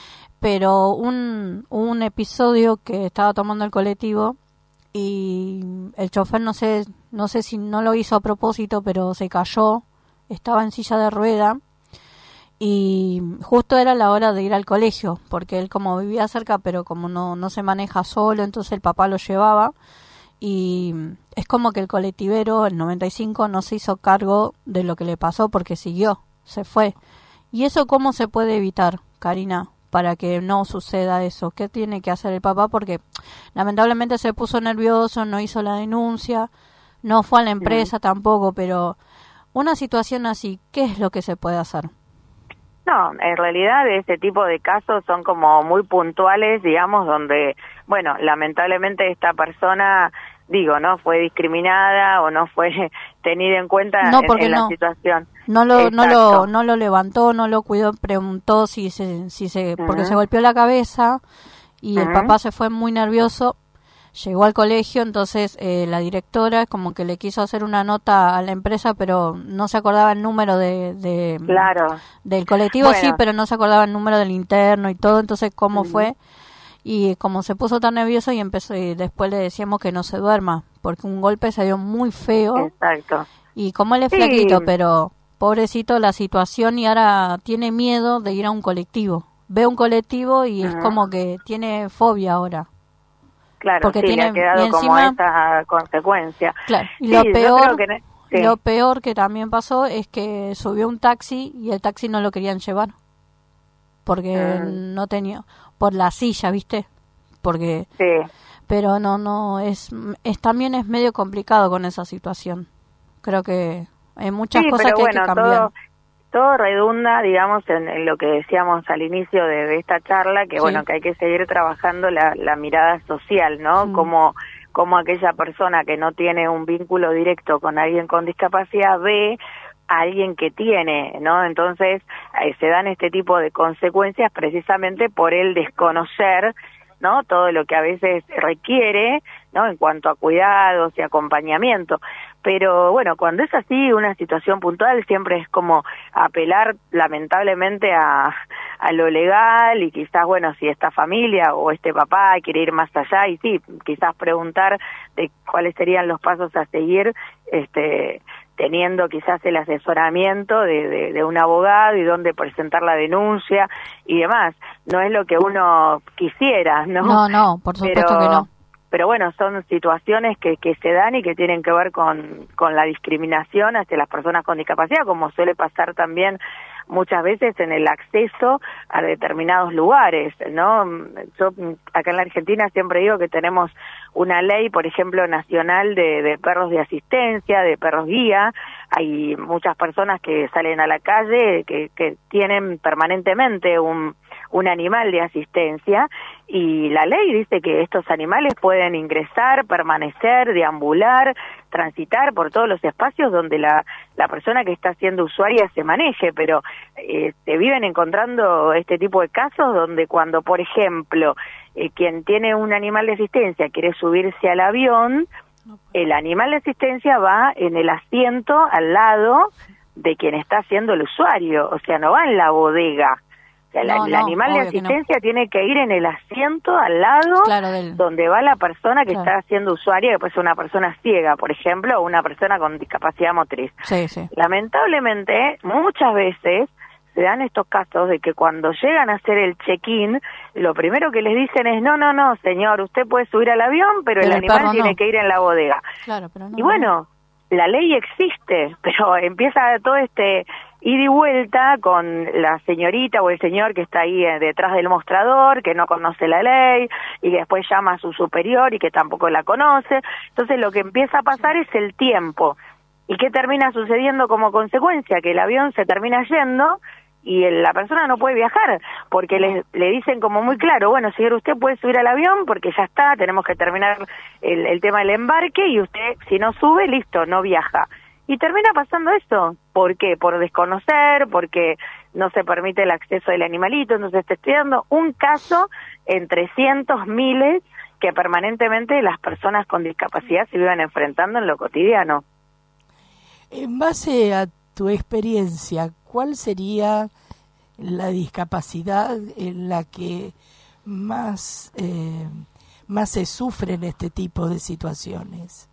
pero un, un episodio que estaba tomando el colectivo y el chofer no sé, no sé si no lo hizo a propósito, pero se cayó, estaba en silla de rueda y justo era la hora de ir al colegio, porque él como vivía cerca, pero como no, no se maneja solo, entonces el papá lo llevaba. Y es como que el colectivero, el noventa y cinco, no se hizo cargo de lo que le pasó porque siguió, se fue. ¿Y eso cómo se puede evitar, Karina, para que no suceda eso? ¿Qué tiene que hacer el papá? Porque lamentablemente se puso nervioso, no hizo la denuncia, no fue a la empresa tampoco, pero una situación así, ¿qué es lo que se puede hacer? No, en realidad este tipo de casos son como muy puntuales, digamos, donde, bueno, lamentablemente esta persona, digo, no fue discriminada o no fue tenida en cuenta no, en, porque en la no. situación. No lo, no lo, no lo levantó, no lo cuidó, preguntó si se, si se, uh-huh. porque se golpeó la cabeza y uh-huh. el papá se fue muy nervioso. Llegó al colegio, entonces eh, la directora como que le quiso hacer una nota a la empresa, pero no se acordaba el número de, de claro. del colectivo, bueno. sí, pero no se acordaba el número del interno y todo, entonces cómo uh-huh. fue. Y como se puso tan nervioso y empezó y después le decíamos que no se duerma, porque un golpe se dio muy feo. Exacto. Y como él es sí. flaquito, pero pobrecito la situación y ahora tiene miedo de ir a un colectivo. Ve un colectivo y uh-huh. es como que tiene fobia ahora. Claro, porque sí, tiene, le ha quedado encima, como esta consecuencia. Claro, y sí, lo peor, que, sí. lo peor que también pasó es que subió un taxi y el taxi no lo querían llevar. Porque mm. no tenía, por la silla, ¿viste? Porque, sí. pero no, no, es, es también es medio complicado con esa situación. Creo que hay muchas sí, cosas que bueno, hay que cambiar. Todo... Todo redunda, digamos, en, en lo que decíamos al inicio de, de esta charla, que sí. bueno, que hay que seguir trabajando la, la mirada social, ¿no? Sí. Cómo, cómo aquella persona que no tiene un vínculo directo con alguien con discapacidad ve a alguien que tiene, ¿no? Entonces eh, se dan este tipo de consecuencias precisamente por el desconocer, ¿no? Todo lo que a veces requiere, ¿no? En cuanto a cuidados y acompañamiento. Pero bueno, cuando es así, una situación puntual, siempre es como apelar lamentablemente a, a lo legal y quizás, bueno, si esta familia o este papá quiere ir más allá y sí, quizás preguntar de cuáles serían los pasos a seguir, este, teniendo quizás el asesoramiento de, de, de un abogado y dónde presentar la denuncia y demás. No es lo que uno quisiera, ¿no? No, no, por supuesto Pero, que no. Pero bueno, son situaciones que, que se dan y que tienen que ver con, con la discriminación hacia las personas con discapacidad, como suele pasar también muchas veces en el acceso a determinados lugares, ¿no? Yo acá en la Argentina siempre digo que tenemos una ley, por ejemplo, nacional de, de perros de asistencia, de perros guía. Hay muchas personas que salen a la calle que, que tienen permanentemente un, un animal de asistencia y la ley dice que estos animales pueden ingresar, permanecer, deambular, transitar por todos los espacios donde la, la persona que está siendo usuaria se maneje, pero eh, se viven encontrando este tipo de casos donde cuando, por ejemplo, eh, quien tiene un animal de asistencia quiere subirse al avión, el animal de asistencia va en el asiento al lado de quien está siendo el usuario, o sea, no va en la bodega. O sea, No, el no, animal de obvio que no. asistencia tiene que ir en el asiento al lado Claro, del- donde va la persona que Claro. está siendo usuaria, que puede ser una persona ciega, por ejemplo, o una persona con discapacidad motriz. Sí, sí. Lamentablemente, muchas veces se dan estos casos de que cuando llegan a hacer el check-in, lo primero que les dicen es, no, no, no, señor, usted puede subir al avión, pero, Pero el el animal perro tiene no. que ir en la bodega. Claro, pero no. Y bueno, la ley existe, pero empieza todo este ida y vuelta con la señorita o el señor que está ahí eh, detrás del mostrador, que no conoce la ley, y que después llama a su superior y que tampoco la conoce. Entonces lo que empieza a pasar es el tiempo. ¿Y qué termina sucediendo como consecuencia? Que el avión se termina yendo y el- la persona no puede viajar, porque le, le dicen como muy claro, bueno, señor, usted puede subir al avión porque ya está, tenemos que terminar el, el tema del embarque y usted, si no sube, listo, no viaja. Y termina pasando eso. ¿Por qué? Por desconocer, porque no se permite el acceso del animalito. Entonces te estoy dando un caso entre cientos, miles, que permanentemente las personas con discapacidad se viven enfrentando en lo cotidiano. En base a tu experiencia, ¿cuál sería la discapacidad en la que más, eh, más se sufre en este tipo de situaciones?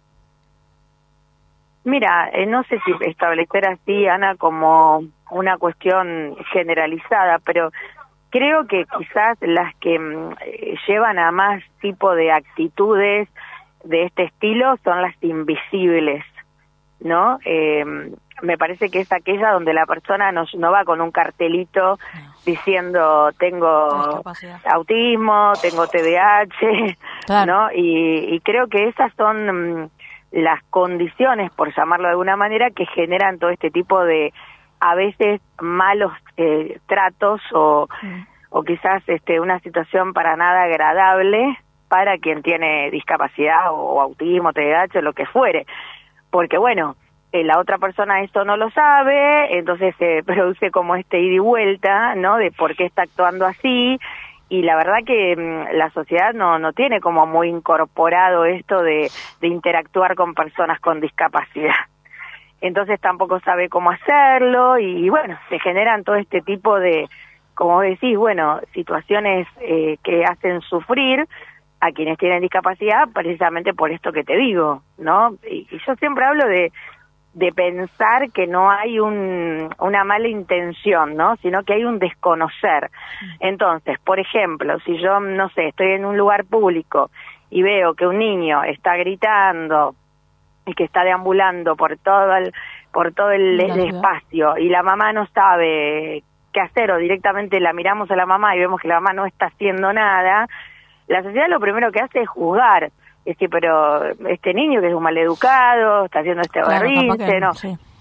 Mira, eh, no sé si establecer así, Ana, como una cuestión generalizada, pero creo que quizás las que mm, eh, llevan a más tipo de actitudes de este estilo son las invisibles, ¿no? Eh, me parece que es aquella donde la persona no, no va con un cartelito diciendo tengo Discapacidad. autismo, tengo T D A H, Claro. ¿no? Y, y creo que esas son mm, las condiciones, por llamarlo de alguna manera, que generan todo este tipo de, a veces, malos eh, tratos o, Mm. o quizás este, una situación para nada agradable para quien tiene discapacidad o autismo, T D A H, o lo que fuere. Porque, bueno, eh, la otra persona esto no lo sabe, entonces se produce como este ida y vuelta, ¿no?, de por qué está actuando así, y la verdad que mm, la sociedad no no tiene como muy incorporado esto de, de interactuar con personas con discapacidad. Entonces tampoco sabe cómo hacerlo, y bueno, se generan todo este tipo de, como decís, bueno, situaciones eh, que hacen sufrir a quienes tienen discapacidad precisamente por esto que te digo, ¿no? Y, y yo siempre hablo de de pensar que no hay un, una mala intención, ¿no?, sino que hay un desconocer. Entonces, por ejemplo, si yo, no sé, estoy en un lugar público y veo que un niño está gritando y que está deambulando por todo el, por todo el, La el ciudad. espacio y la mamá no sabe qué hacer, o directamente la miramos a la mamá y vemos que la mamá no está haciendo nada, la sociedad lo primero que hace es juzgar. Es decir, pero este niño que es un maleducado, está haciendo este Claro, capaz berrinche, que ¿no? sí.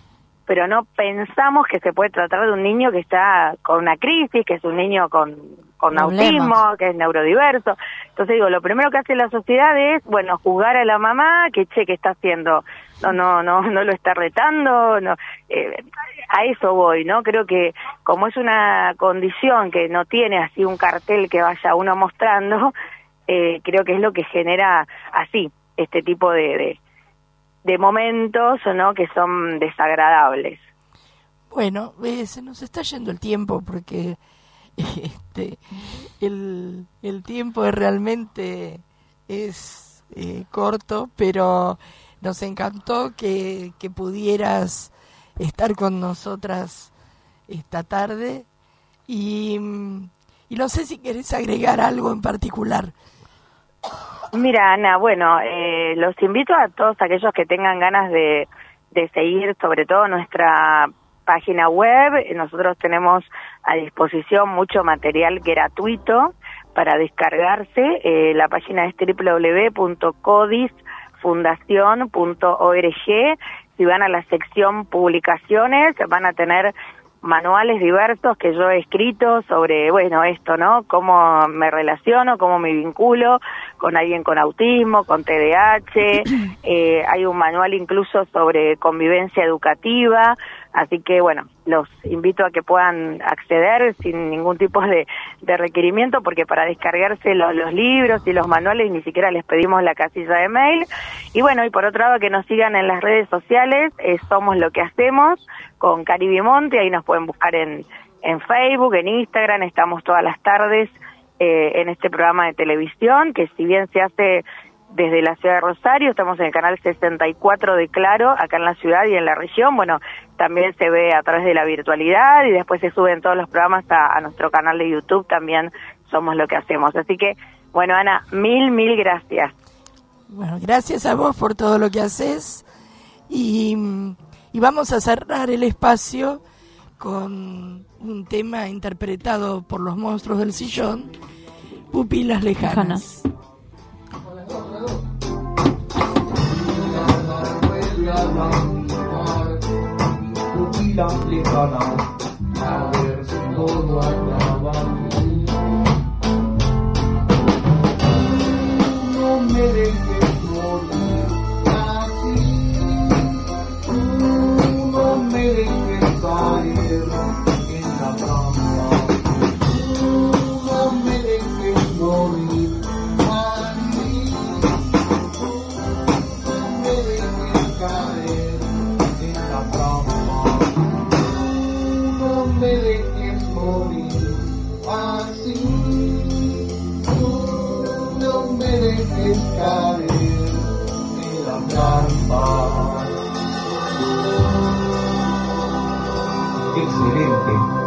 pero no pensamos que se puede tratar de un niño que está con una crisis, que es un niño con, con autismo, que es neurodiverso. Entonces digo, lo primero que hace la sociedad es, bueno, juzgar a la mamá, que che, ¿qué está haciendo? No, no, no, no lo está retando, no, eh, a eso voy, ¿no? Creo que como es una condición que no tiene así un cartel que vaya uno mostrando, eh, creo que es lo que genera así, este tipo de, de, de momentos, ¿no? Que son desagradables. Bueno, eh, se nos está yendo el tiempo porque este, el, el tiempo es realmente es eh, corto, pero nos encantó que, que pudieras estar con nosotras esta tarde y, y no sé si querés agregar algo en particular. Mira, Ana, bueno, eh, los invito a todos aquellos que tengan ganas de, de seguir sobre todo nuestra página web. Nosotros tenemos a disposición mucho material gratuito para descargarse. Eh, la página es doble u doble u doble u punto codis fundación punto org. Si van a la sección publicaciones, van a tener manuales diversos que yo he escrito sobre, bueno, esto, ¿no? Cómo me relaciono, cómo me vinculo con alguien con autismo, con T D A H. Eh, hay un manual incluso sobre convivencia educativa. Así que, bueno, los invito a que puedan acceder sin ningún tipo de, de requerimiento, porque para descargarse los, los libros y los manuales ni siquiera les pedimos la casilla de mail. Y bueno, y por otro lado, que nos sigan en las redes sociales, eh, Somos Lo Que Hacemos, con Cari Bimonte, ahí nos pueden buscar en, en Facebook, en Instagram, estamos todas las tardes eh, en este programa de televisión, que si bien se hace desde la ciudad de Rosario, estamos en el canal sesenta y cuatro de Claro, acá en la ciudad y en la región, bueno, también se ve a través de la virtualidad y después se suben todos los programas a, a nuestro canal de YouTube, también Somos Lo Que Hacemos. Así que, bueno, Ana, mil, mil gracias. Bueno, gracias a vos por todo lo que haces y, y vamos a cerrar el espacio con un tema interpretado por los Monstruos del Sillón, Pupilas Lejanas. Pupilas lejanas, a ver si todo acaba. No me dejes morir así, no me dejes caer en la trampa, no me dejes morir así, no me dejes caer en la trampa, no me dejes morir así, no me dejes caer en la trampa. Excelente.